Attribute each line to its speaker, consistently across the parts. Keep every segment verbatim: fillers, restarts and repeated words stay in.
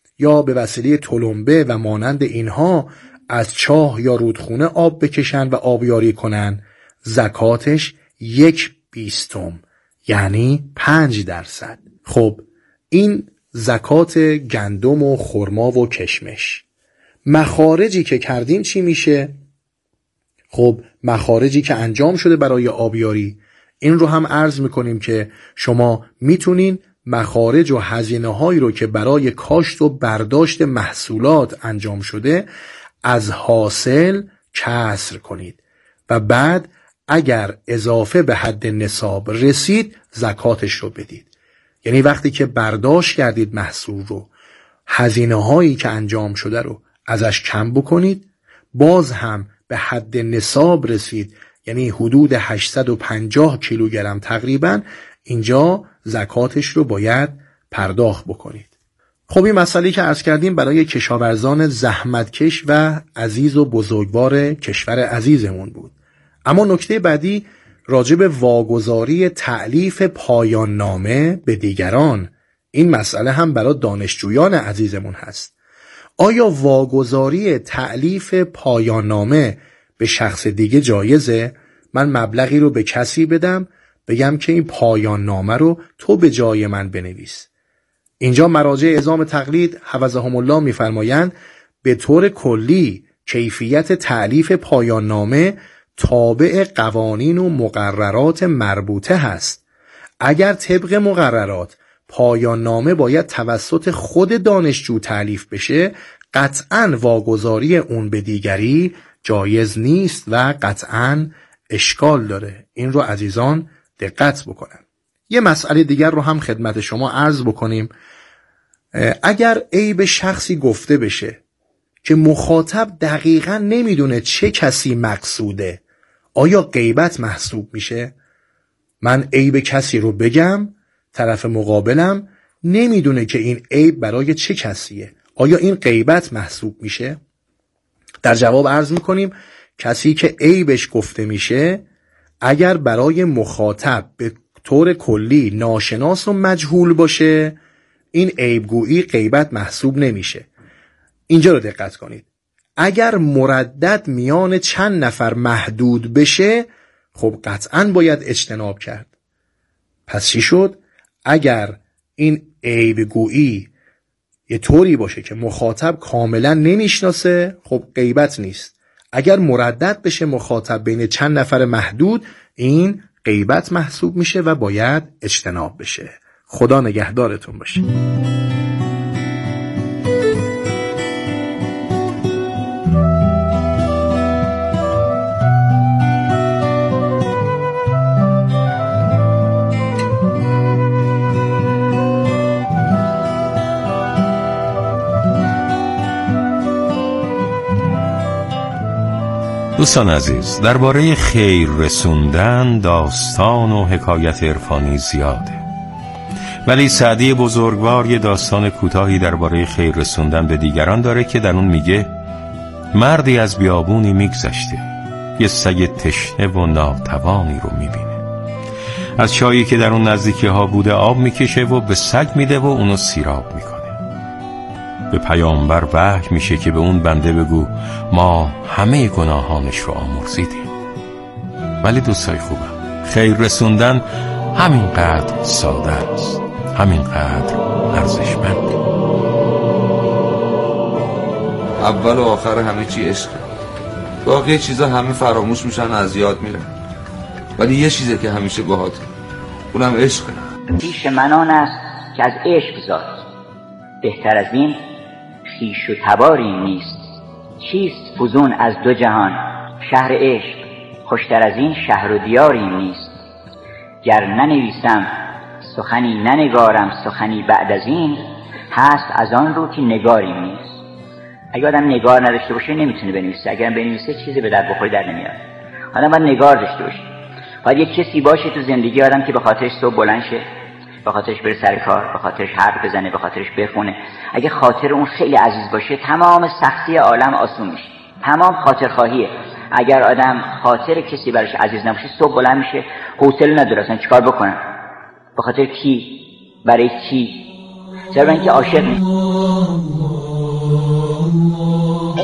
Speaker 1: یا به وسیله تلمبه و مانند اینها از چاه یا رودخونه آب بکشن و آبیاری کنن، زکاتش یک بیستم یعنی پنج درصد. خب این زکات گندم و خرما و کشمش. مخارجی که کردیم چی میشه؟ خب مخارجی که انجام شده برای آبیاری، این رو هم عرض میکنیم که شما میتونین مخارج و هزینه هایی رو که برای کاشت و برداشت محصولات انجام شده از حاصل کسر کنید و بعد اگر اضافه به حد نصاب رسید زکاتش رو بدید. یعنی وقتی که برداشت کردید محصول رو، هزینه هایی که انجام شده رو ازش کم بکنید، باز هم به حد نصاب رسید، یعنی حدود هشتصد و پنجاه کیلوگرم تقریبا، اینجا زکاتش رو باید پرداخت بکنید. خب این مسئله که عرض کردیم برای کشاورزان زحمتکش و عزیز و بزرگوار کشور عزیزمون بود. اما نکته بعدی راجع به واگذاری تألیف پایان نامه به دیگران، این مسئله هم برای دانشجویان عزیزمون هست. آیا واگذاری تألیف پایان نامه به شخص دیگه جایزه؟ من مبلغی رو به کسی بدم، بگم که این پایان نامه رو تو به جای من بنویس. اینجا مراجع اعزام تقلید حفظهم الله میفرمایند به طور کلی کیفیت تألیف پایان نامه تابع قوانین و مقررات مربوطه هست. اگر طبق مقررات پایان نامه باید توسط خود دانشجو تألیف بشه، قطعاً واگذاری اون به دیگری جایز نیست و قطعاً اشکال داره. این رو عزیزان دقت بکنن. یه مسئله دیگر رو هم خدمت شما عرض بکنیم. اگر عیب شخصی گفته بشه که مخاطب دقیقاً نمیدونه چه کسی مقصوده، آیا غیبت محسوب میشه؟ من عیب کسی رو بگم، طرف مقابلم نمیدونه که این عیب برای چه کسیه، آیا این غیبت محسوب میشه؟ در جواب عرض میکنیم کسی که عیبش گفته میشه اگر برای مخاطب به طور کلی ناشناس و مجهول باشه، این عیبگویی غیبت محسوب نمیشه. اینجا رو دقت کنید. اگر مردد میان چند نفر محدود بشه، خب قطعاً باید اجتناب کرد. پس چی شد؟ اگر این عیبگویی یه طوری باشه که مخاطب کاملا نمیشناسه، خب غیبت نیست. اگر مردد بشه مخاطب بین چند نفر محدود، این غیبت محسوب میشه و باید اجتناب بشه. خدا نگهدارتون باشه.
Speaker 2: دوستان عزیز، درباره خیر رسوندن داستان و حکایت عرفانی زیاده، ولی سعدی بزرگوار یه داستان کوتاهی درباره خیر رسوندن به دیگران داره که در اون میگه مردی از بیابونی میگذشته، یه سگ تشنه و ناتوانی رو میبینه. از چایی که در اون نزدیکی ها بوده آب میکشه و به سگ میده و اونو سیراب میکنه. به پیامبر وحی میشه که به اون بنده بگو ما همه گناهانش رو آمرزیدیم. ولی دوستای خوبم، خیر رسوندن همینقدر ساده است، همینقدر ارزشمند.
Speaker 3: اول و آخر همه چی عشقه. باقی چیزا همه فراموش میشن و از یاد میرن، ولی یه چیزه که همیشه باهاته، اونم عشقه.
Speaker 4: پیش من آن است که از عشق زاد، بهتر از این خویش و تباری نیست. چیست فزون از دو جهان شهر عشق، خوشتر از این شهر و دیاری نیست. گر ننویسم سخنی ننگارم سخنی بعد از این، هست از آن رو که نگاری نیست. اگه آدم نگار نداشته باشه نمیتونه بنویسه، اگرم بنویسه چیزی به در بخوری در نمیاد. آدم باید نگار داشته باشه، باید یک کسی باشه تو زندگی آدم که به خاطرش صبح بلند شه، به خاطرش بره سر کار، به خاطرش حرف بزنه، به خاطرش بخونه. اگه خاطر اون خیلی عزیز باشه تمام سختی عالم آسون میشه، تمام خاطر خواهیه. اگر آدم خاطر کسی براش عزیز نباشه صبح بلند میشه حوصله نداره اصلا چیکار بکنه. به خاطر کی؟ برای کی؟ چرا اینکه عاشق نیست.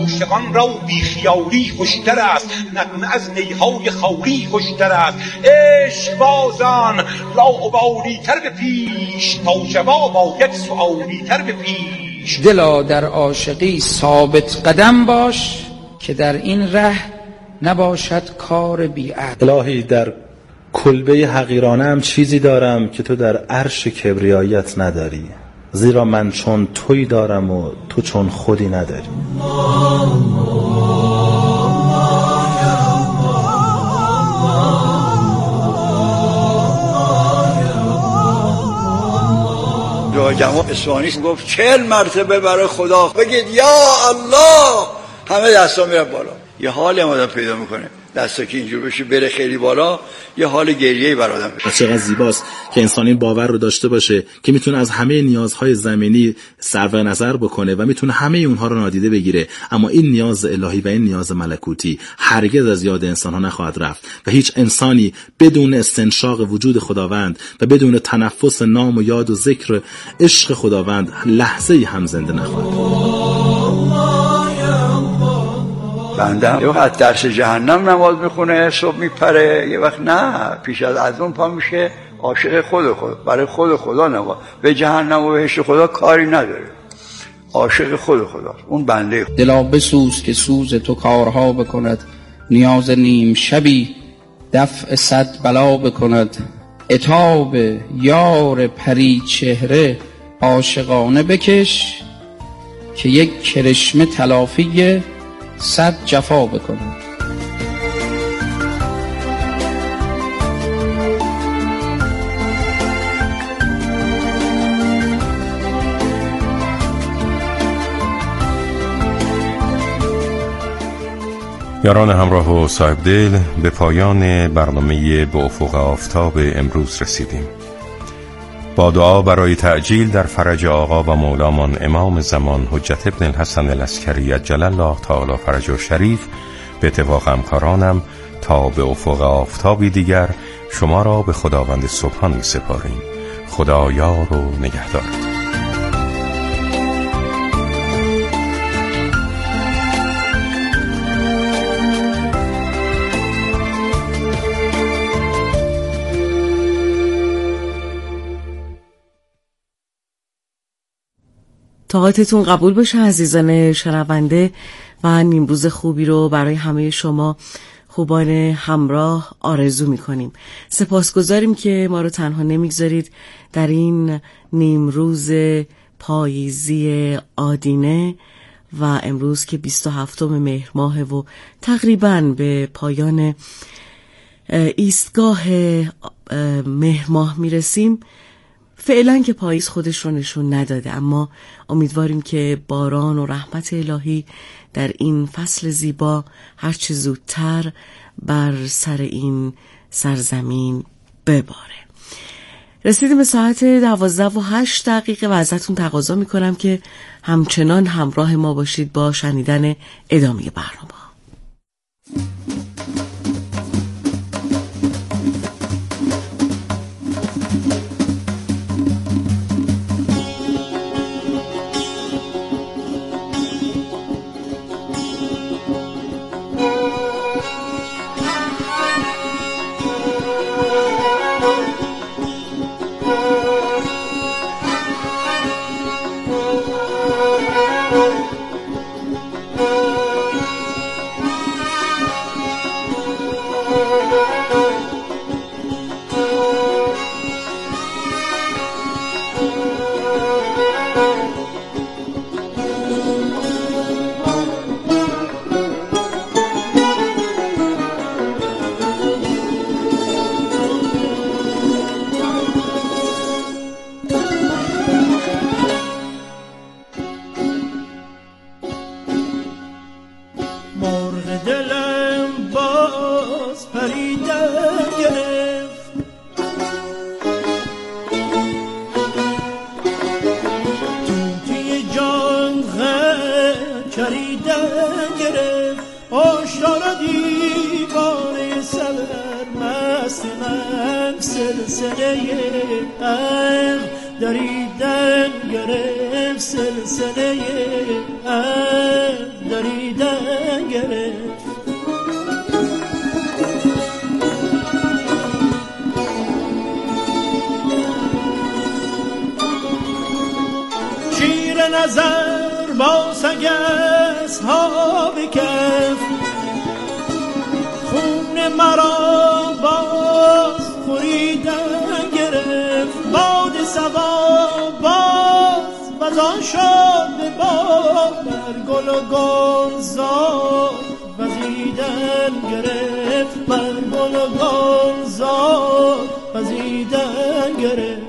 Speaker 5: عاشقان را بیخیالی خوشتر است، نغمه از نیهای خالی خوشتر است. عشق بازان لاابالی تر به پیش، تا جواب آید سؤالی تر به پیش.
Speaker 6: دلا در عاشقی ثابت قدم باش، که در این ره نباشد کار بیعت.
Speaker 7: الهی در کلبه حقیرانه هم چیزی دارم که تو در عرش کبریایت نداری، زیرا من چون توی دارم و تو چون خودی نداری.
Speaker 8: جماعت اصفهانی گفت چهل مرتبه برای خدا بگید یا الله، همه دستا میره بالا. یه حالی هم آدم پیدا میکنه دستا که اینجور بشه بره خیلی بالا، یه حال گریه‌ای بر آدم بشه.
Speaker 7: چقدر زیباست که انسان این باور رو داشته باشه که میتونه از همه نیازهای زمینی صرف نظر بکنه و میتونه همه اونها رو نادیده بگیره، اما این نیاز الهی و این نیاز ملکوتی هرگز از یاد انسان‌ها نخواهد رفت و هیچ انسانی بدون استنشاق وجود خداوند و بدون تنفس نام و یاد و ذکر عشق خداوند لحظه‌ای هم زنده نخواهد.
Speaker 8: بنده یه وقت درس جهنم نماز میخونه، صبح میپره، یه وقت نه پیش از از اون پا میشه عاشق خود خود، برای خود خدا نماز. به جهنم و بهشت خدا کاری نداره، عاشق خود خدا اون بنده.
Speaker 6: دلا بسوز که سوز تو کارها بکند، نیاز نیم شبی دفع صد بلا بکند. عتاب یار پری چهره عاشقانه بکش، که یک کرشمه تلافی صد جفا بکنم.
Speaker 2: یاران همراه و صاحب دل، به پایان برنامه به افق آفتاب امروز رسیدیم. با دعا برای تعجیل در فرج آقا و مولامان امام زمان حجت ابن الحسن العسکری عجل الله تعالی فرجه شریف، به اتفاق همکارانم تا به افق آفتابی دیگر شما را به خداوند سبحان می سپاریم. خدا یار و نگهدار.
Speaker 9: طاعتتون قبول باشه عزیزان شنونده و نیمروز خوبی رو برای همه شما خوبان همراه آرزو میکنیم. سپاسگزاریم که ما رو تنها نمیگذارید در این نیمروز پاییزی آدینه و امروز که بیست و هفتم مهر ماه و تقریباً به پایان ایستگاه مهر ماه میرسیم. فعلا که پاییز خودش رو نشون نداده، اما امیدواریم که باران و رحمت الهی در این فصل زیبا هرچه زودتر بر سر این سرزمین بباره. رسیدیم به ساعت دوازده و هشت دقیقه و ازتون تقاضا میکنم که همچنان همراه ما باشید با شنیدن ادامه برنامه.
Speaker 10: دریدن گرفت سلسله عهد دریدن گرفت. شیر نظر با سگس ها بکف، خون مرا باز خوریدن گرفت. باد صبا باز وزان شد به باد، بر گل و گلزار وزیدن گرفت، بر گل و گلزار وزیدن گرفت.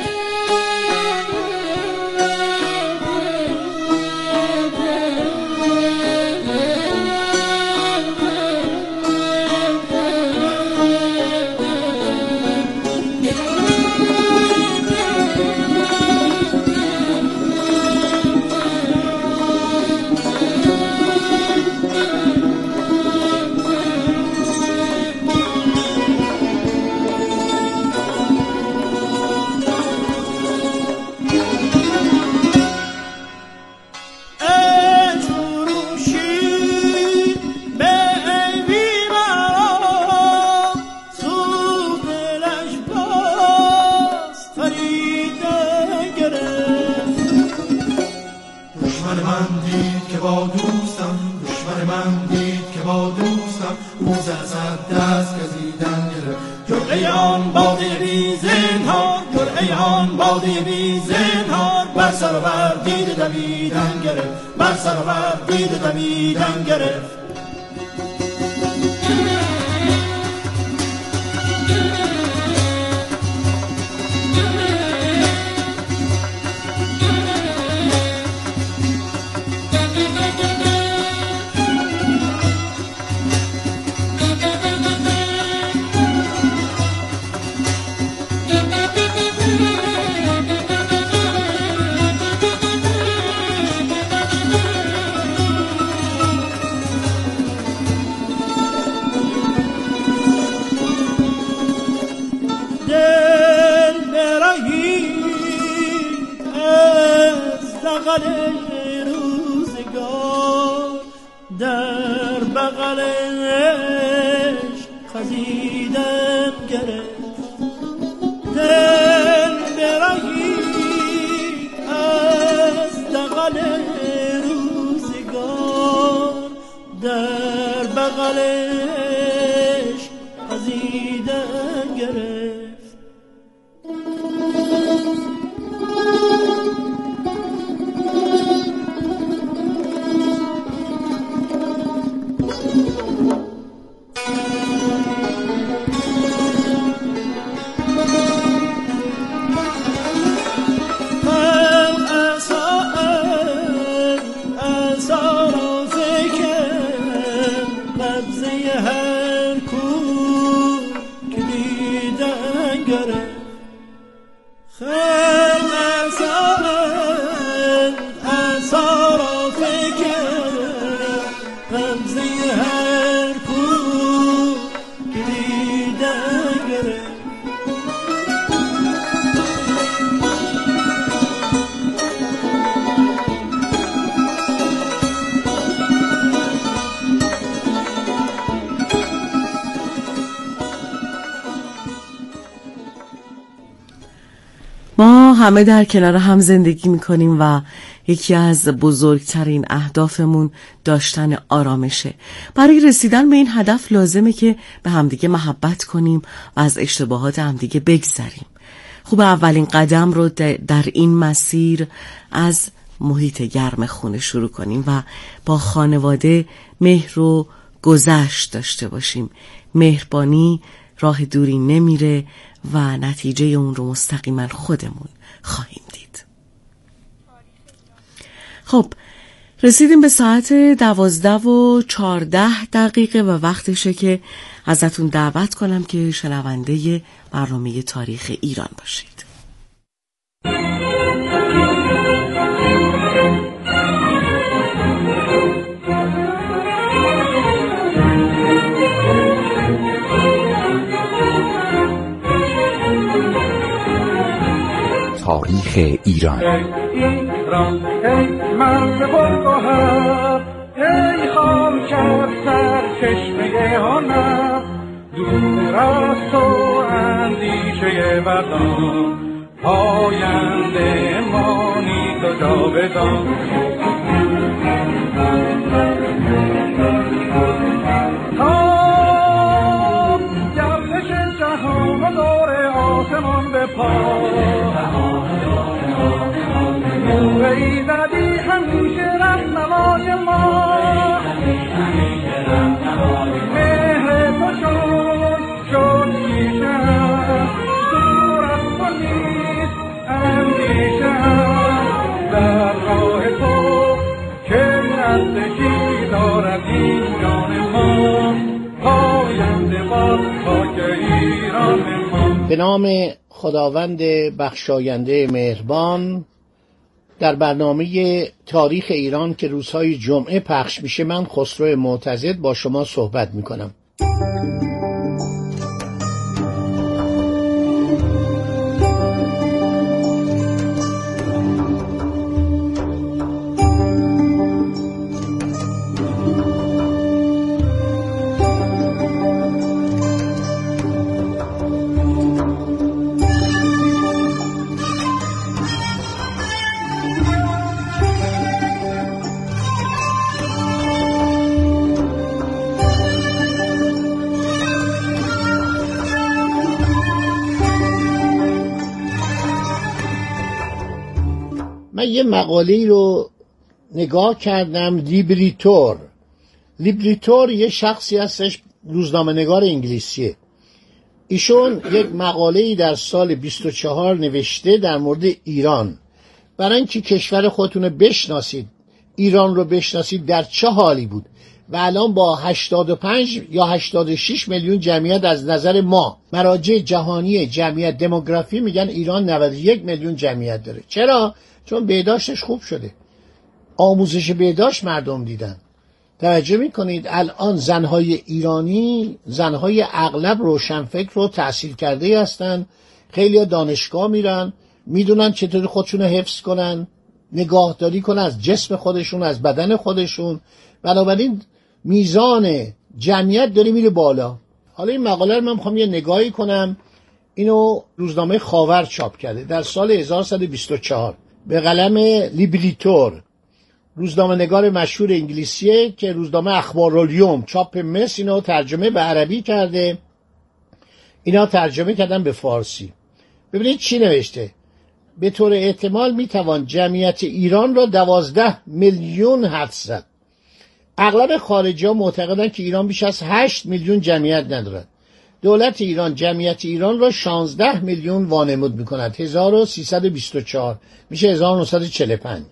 Speaker 9: ما همه در کنار هم زندگی میکنیم و یکی از بزرگترین اهدافمون داشتن آرامشه. برای رسیدن به این هدف لازمه که به همدیگه محبت کنیم و از اشتباهات همدیگه بگذریم. خوب اولین قدم رو در این مسیر از محیط گرم خونه شروع کنیم و با خانواده مهر و گذشت داشته باشیم. مهربانی راه دوری نمیره و نتیجه اون رو مستقیما خودمون خواهیم دید. خب رسیدیم به ساعت دوازده و چارده دقیقه و وقتشه که ازتون دعوت کنم که شنونده برنامه تاریخ ایران باشید.
Speaker 11: تاریخ تاریخ ایران.
Speaker 12: ایران ای مرد پرگوهر، ای خاک سر چشمه هنر، دور از تو اندیشه وطن، پاینده مانی تو جاودان. تا گردش جهان و دور آسمان به پا، نوری زدی همیشه رهنمای ما، مهر تو شد شد کیشم، دور از تو نیست اندیشم، در راه تو که نزدیکی دارد این جان ما، پاینده باد خاک ایران ما.
Speaker 13: به نام خداوند بخشاینده مهربان. در برنامه تاریخ ایران که روزهای جمعه پخش میشه، من خسرو معتضد با شما صحبت میکنم. من یه مقاله رو نگاه کردم، لیبریتور. لیبریتور یه شخصی هستش، روزنامه نگار انگلیسیه. ایشون یک مقاله‌ای در سال بیست و چهار نوشته در مورد ایران. برای اینکه کشور خودتون رو بشناسید، ایران رو بشناسید در چه حالی بود و الان با هشتاد و پنج یا هشتاد و شش میلیون جمعیت، از نظر ما مراجع جهانی جمعیت دموگرافی میگن ایران نود و یک میلیون جمعیت داره. چرا؟ چون بهداشتش خوب شده، آموزش بهداشت مردم دیدن. توجه میکنید الان زنهای ایرانی زنهای اغلب روشنفکر رو تحصیل کرده هستن، خیلی دانشگاه میرن، میدونن چطوری خودشون رو حفظ کنن، نگاهداری کنن از جسم خودشون، از بدن خودشون. بنابراین میزان جمعیت داره میره بالا. حالا این مقاله رو من میخوام یه نگاهی کنم. اینو روزنامه خاور چاپ کرده در سال هزار و سیصد و بیست و چهار به قلم لیبریتور، روزنامه نگار مشهور انگلیسیه که روزنامه اخبارالیوم چاپ مصر اینو ترجمه به عربی کرده، اینا ترجمه کردن به فارسی. ببینید چی نوشته: به طور احتمال میتوان جمعیت ایران را دوازده میلیون حدس زد. اغلب خارجی ها معتقدن که ایران بیش از هشت میلیون جمعیت ندارد. دولت ایران جمعیت ایران را شانزده میلیون وانمود میکند. هزار و سیصد و بیست و چهار میشه هزار و نهصد و چهل و پنج.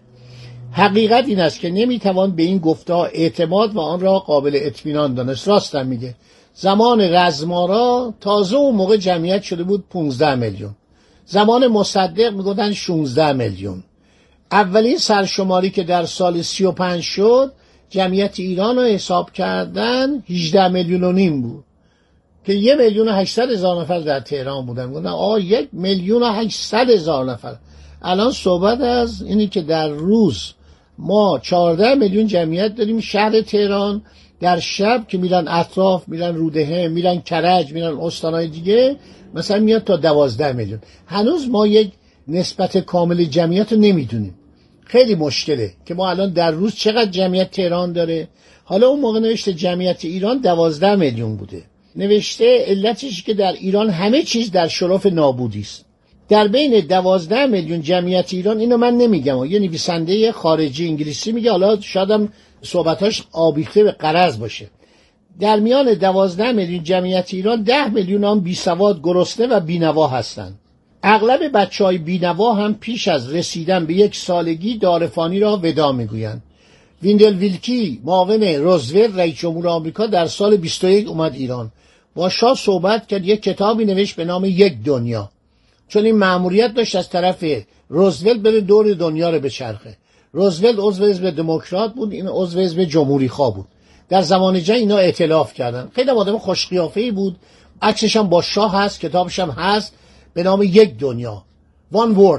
Speaker 13: حقیقت این است که نمیتوان به این گفته‌ها اعتماد و آن را قابل اطمینان دانست. راستم میگه. زمان رزمارا تازه اون موقع جمعیت شده بود پانزده میلیون. زمان مصدق میگفتن شانزده میلیون. اولین سرشماری که در سال سی و پنج شد، جمعیت ایران رو حساب کردن هجده میلیون و نیم بود که یک میلیون و هشتصد هزار نفر در تهران بودن. گفتن آه یک میلیون و هشتصد هزار نفر. الان صحبت از اینی که در روز ما چهارده میلیون جمعیت داریم شهر تهران، در شب که میرن اطراف، میرن رودهه، میرن کرج، میرن استانهای دیگه، مثلا میاد تا دوازده میلیون. هنوز ما یک نسبت کامل جمعیت رو نمیدونیم. خیلی مشکله که ما الان در روز چقدر جمعیت تهران داره. حالا اون موقع نوشته جمعیت ایران دوازده میلیون بوده. نوشته علتش که در ایران همه چیز در شرف نابودی است. در بین دوازده میلیون جمعیت ایران، اینو من نمیگم، یه نویسنده خارجی انگلیسی میگه، حالا شایدم صحبتاش آبیخته به غرض باشه. در میان دوازده میلیون جمعیت ایران ده میلیون هم بی سواد، گرسنه و بینوا هستند. اغلب بچهای بینوا هم پیش از رسیدن به یک سالگی دارفانی را ودا میگویند. ویندل ویلکی معاون روزولت رئیس جمهور آمریکا در سال بیست و یک اومد ایران، با شاه صحبت کرد، یک کتابی نوشت به نام یک دنیا، چون این مأموریت داشت از طرف روزولت بره دور دنیا رو بچرخه. روزولت عضو حزب دموکرات بود، این عضو حزب جمهوری خواه بود. در زمان جنگ اینا ائتلاف کردن. خیلی آدم خوش قیافه‌ای بود. عکسش هم با شاه هست، کتابش هم هست به نام یک دنیا، وان ورد.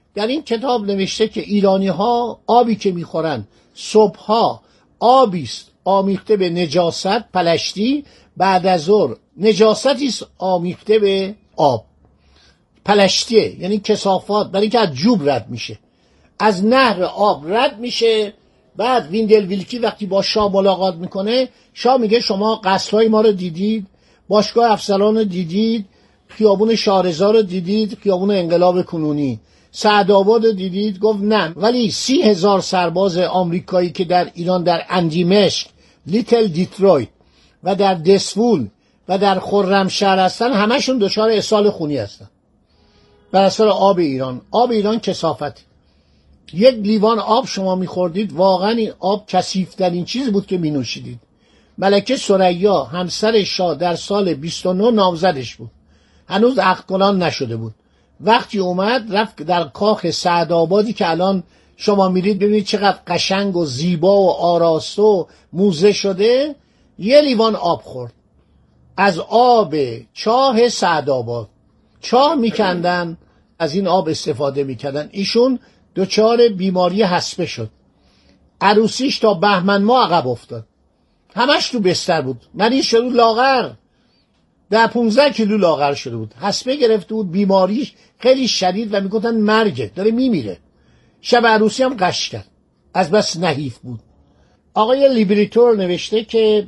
Speaker 13: در این کتاب نوشته که ایرانی ها آبی که میخورن صبحها آبی است آمیخته به نجاست پلشتی، بعد از ظهر نجاستی است آمیخته به آب پلشتیه، یعنی کثافات، برای اینکه از جوب رد میشه، از نهر آب رد میشه. بعد ویندل ویلکی وقتی با شاه ملاقات میکنه، شاه میگه شما قصرهای ما رو دیدید، باشگاه افسران رو دیدید، خیابون شارزا رو دیدید، خیابون انقلاب کنونی، سعدآباد رو دیدید؟ گفت نه، ولی سی هزار سرباز آمریکایی که در ایران در اندیمشق، لیتل دیترویت و در دسفول و در خرمشهر هستن، همشون دچار اسهال خونی هستن بر اثر آب ایران. آب ایران کثافت. یک لیوان آب شما میخوردید، واقعا این آب کثیف‌ترین چیزی بود که مینوشیدید. ملکه ثریا همسر شاه در سال بیست و نه نامزدش بود، هنوز عقدکنان نشده بود. وقتی اومد رفت در کاخ سعدآبادی که الان شما میرید ببینید چقدر قشنگ و زیبا و آراسته و موزه شده، یه لیوان آب خورد از آب چاه سعدآباد. چاه میکندن، از این آب استفاده میکردن. ایشون دچار بیماری حصبه شد، عروسیش تا بهمن ماه عقب افتاد، همش تو بستر بود، مریض شد، لاغر، ده پونزده کیلو لاغر شده بود، حصبه گرفته بود، بیماریش خیلی شدید و میگفتن مرگه، داره میمیره. شب عروسی هم قش کرد، از بس نحیف بود. آقای لیبریتور نوشته که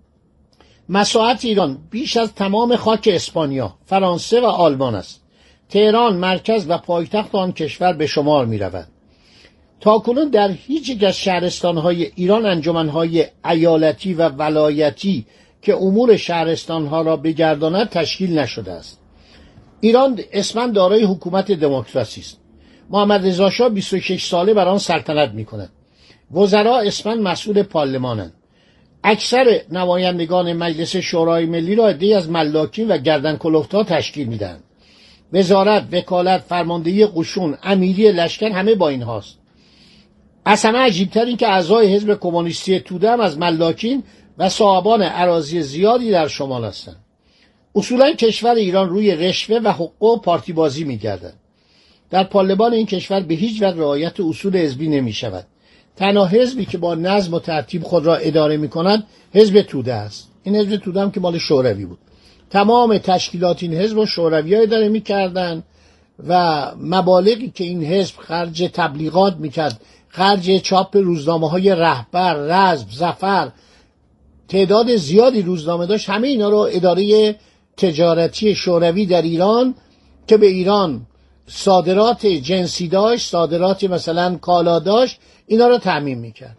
Speaker 13: مساحت ایران بیش از تمام خاک اسپانیا، فرانسه و آلمان است. تهران مرکز و پایتخت آن کشور به شمار می رود. تاکنون در هیچ یک از شهرستانهای ایران انجمنهای ایالتی و ولایتی که امور شهرستانها را بگرداند تشکیل نشده است. ایران اسماً دارای حکومت دموکراسی است. محمد رضا شاه بیست و شش ساله بر آن سلطنت می کند. وزرا اسماً مسئول پارلمانند. اکثر نمایندگان مجلس شورای ملی را عده‌ای از ملاکین و گردن کلفت‌ها تشکیل میدن. وزارت، وکالت، فرماندهی قشون، امیری لشکر همه با این هاست. از همه عجیبتر این که اعضای حزب کمونیستی توده هم از ملاکین و صاحبان اراضی زیادی در شمال هستند. اصولا کشور ایران روی رشوه و حقوق و پارتی بازی می‌گردد. در پارلمان این کشور به هیچ وجه رعایت اصول حزبی نمی‌شود. تنها حزبی که با نظم و ترتیب خود را اداره می‌کند حزب توده است. این حزب توده هم که مال شوروی بود. تمام تشکیلات این حزب و شوروی‌ها اداره می‌کردند و مبالغی که این حزب خرج تبلیغات می‌کرد، خرج چاپ روزنامه‌های رهبر، رزم، ظفر، تعداد زیادی روزنامه داشت، همه اینا رو اداره تجارتی شوروی در ایران که به ایران صادرات جنسی داشت، صادرات مثلا کالا داشت، اینا رو تامین میکرد.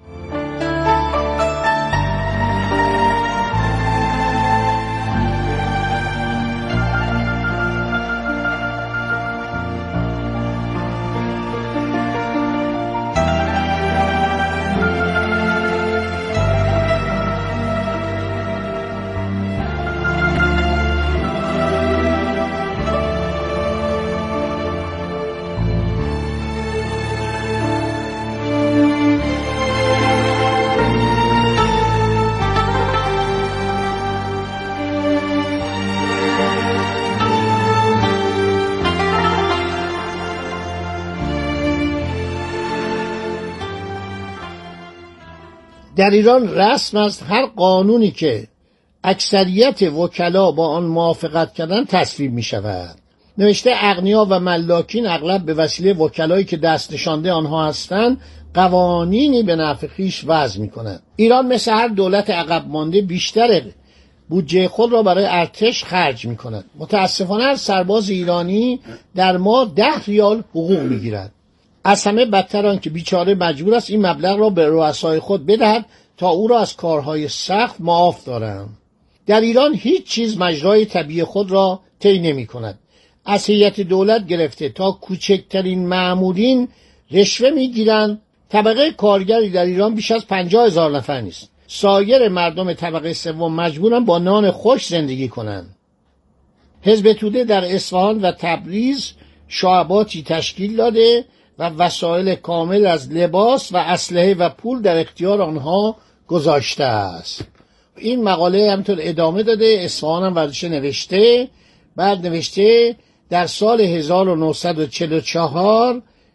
Speaker 13: در ایران رسم است هر قانونی که اکثریت وکلا با آن موافقت کردن تصویب می شود. نوشته اغنیا و ملاکین اغلب به وسیله وکلایی که دست نشانده آنها هستند قوانینی به نفع خویش وضع می کنند. ایران مثل هر دولت عقب مانده بیشتر بودجه خود را برای ارتش خرج می کند. متاسفانه هر سرباز ایرانی در ماه ده ریال حقوق می گیرد. از همه بدتر آن که بیچاره مجبور است این مبلغ را به رؤسای خود بدهد تا او را از کارهای سخت معاف دارند. در ایران هیچ چیز مجرای طبیعی خود را طی نمی کند. از هیئت دولت گرفته تا کوچکترین مامورین رشوه می گیرند. طبقه کارگری در ایران بیش از پنجاه هزار نفر نیست. سایر مردم طبقه سوم مجبورند با نان خوش زندگی کنند. حزب توده در اصفهان و تبریز شعباتی تشکیل داده و وسایل کامل از لباس و اسلحه و پول در اختیار آنها گذاشته است. این مقاله همینطور ادامه داده. اصفهان هم ورزش نوشته. بعد نوشته در سال هزار و نهصد و چهل و چهار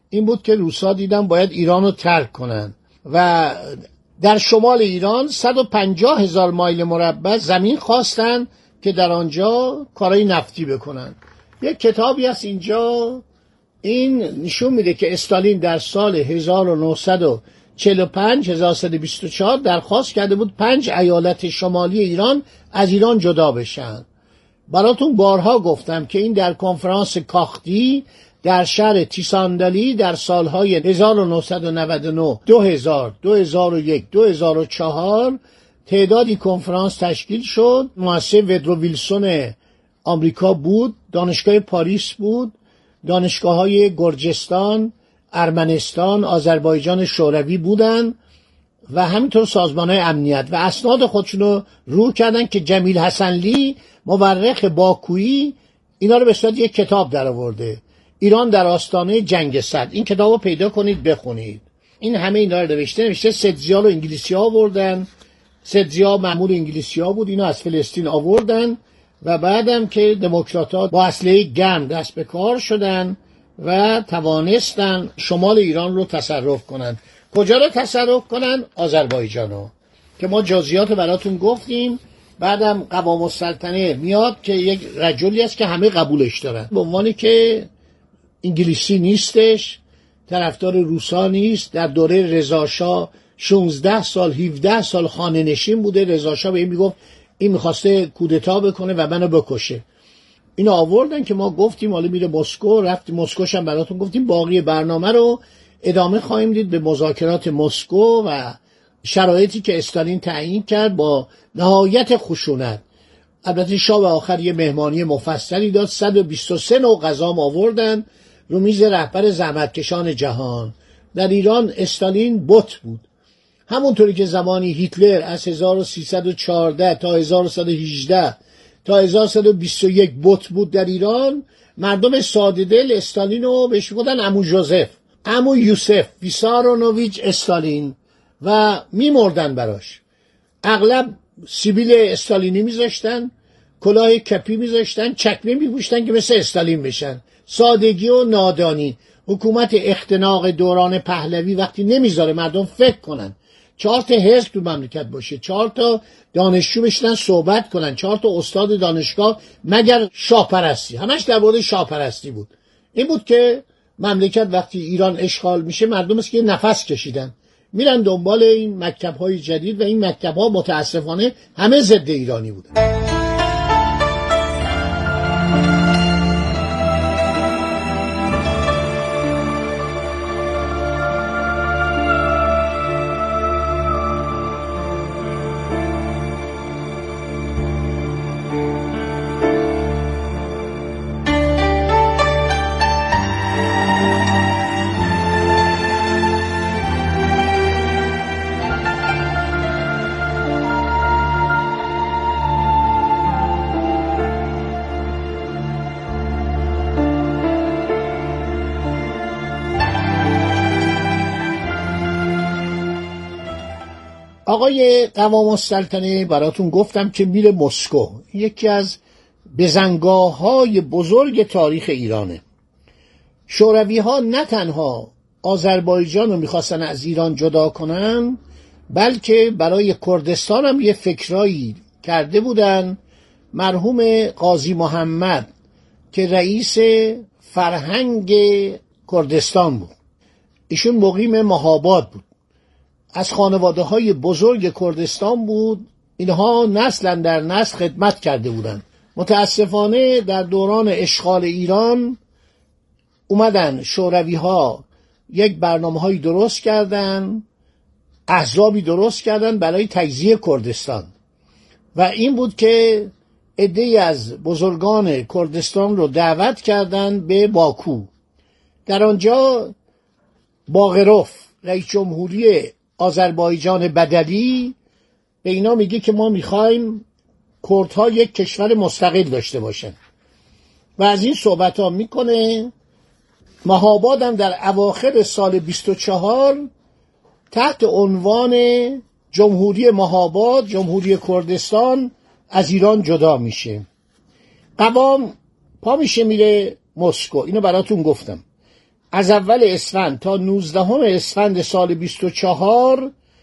Speaker 13: این بود که روسا دیدن باید ایران رو ترک کنن و در شمال ایران صد و پنجاه هزار مایل مربع زمین خواستن که در آنجا کارهای نفتی بکنن. یک کتابی هست اینجا، این نشون میده که استالین در سال هزار و نهصد و چهل و پنج هزار و سیصد و بیست و چهار درخواست کرده بود پنج ایالت شمالی ایران از ایران جدا بشن. براتون بارها گفتم که این در کنفرانس کاختی در شهر تیساندالی در سالهای هزار و نهصد و نود و نه، دو هزار، دو هزار و یک، دو هزار و چهار تعدادی کنفرانس تشکیل شد. مؤسسه ودرو ویلسون آمریکا بود، دانشگاه پاریس بود، دانشگاه‌های گرجستان، ارمنستان، آذربایجان شوروی بودن و همینطور سازمان‌های امنیت و اسناد خودشون رو رو کردن که جمیل حسنلی مورخ باکویی اینا رو به صورت یک کتاب درآورده، ایران در آستانه جنگ صد. این کتاب رو پیدا کنید بخونید. این همه اینا رو نوشته نوشته سدزیا رو انگلیسی ها آوردن. سدزیا مأمور انگلیسی ها بود، اینا از فلسطین آوردن و بعدم که دموکرات‌ها با اسلحه گرم دست به کار شدن و توانستن شمال ایران رو تصرف کنن. کجا رو تصرف کنن؟ آذربایجان رو که ما جزئیات براتون گفتیم. بعدم قوام السلطنه میاد که یک رجلی است که همه قبولش دارن، به عنوانی که انگلیسی نیستش، طرفدار روسا نیست. در دوره رضاشاه شانزده سال هفده سال خانه نشین بوده. رضاشاه به این میگفت این میخواسته کودتا بکنه و منو بکشه. اینو آوردن که ما گفتیم حالا میره مسکو، رفتیم مسکوش هم براتون گفتیم. باقی برنامه رو ادامه خواهیم دید به مذاکرات مسکو و شرایطی که استالین تعیین کرد با نهایت خشونت. البته شاه به آخر یه مهمانی مفصلی داد، صد و بیست و سه نوع غذا آوردن رو میز رهبر زحمتکشان جهان. در ایران استالین بت بود، همونطوری که زمانی هیتلر از هزار و سیصد و چهارده تا هزار و صد و هجده تا هزار و صد و بیست و یک بت بود در ایران. مردم ساده دل استالین رو بهش بودن عمو جوزف، عمو یوسف ویسارونوویچ استالین و میمردن براش. اغلب سیبیل استالینی میذاشتن، کلاه کپی میذاشتن، چکمه میپوشتن که مثل استالین بشن. سادگی و نادانی. حکومت اختناق دوران پهلوی وقتی نمیذاره مردم فکر کنن، چهار تا حزب تو مملکت باشه، چهار تا دانشجو بشنن صحبت کنن، چهار تا استاد دانشگاه، مگر شاهپرستی، همش در مورد شاهپرستی بود. این بود که مملکت وقتی ایران اشغال میشه مردم است که نفس کشیدن، میرن دنبال این مکتب‌های جدید و این مکتب‌ها متاسفانه همه ضد ایرانی بودن. آقای قوام السلطنه براتون گفتم که میره مسکو، یکی از بزنگاه‌های بزرگ تاریخ ایرانه. شوروی ها نه تنها آذربایجان رو میخواستن از ایران جدا کنن، بلکه برای کردستان هم یه فکرایی کرده بودن. مرحوم قاضی محمد که رئیس فرهنگ کردستان بود، ایشون مقیم مهاباد بود، از خانواده های بزرگ کردستان بود. اینها نسل در نسل خدمت کرده بودند. متاسفانه در دوران اشغال ایران اومدن شوروی ها یک برنامه هایی درست کردن، احزابی درست کردن برای تجزیه کردستان و این بود که عده‌ای از بزرگان کردستان رو دعوت کردن به باکو. در آنجا باقروف رئیس جمهوری آذربایجان بدلی به اینا میگه که ما میخوایم کردها یک کشور مستقل داشته باشن و از این صحبت ها میکنه. مهاباد هم در اواخر سال بیست و چهار تحت عنوان جمهوری مهاباد، جمهوری کردستان، از ایران جدا میشه. قوام پا میشه میره مسکو، اینو براتون گفتم. از اول اسفند تا نوزدهم اسفند سال بیست و چهار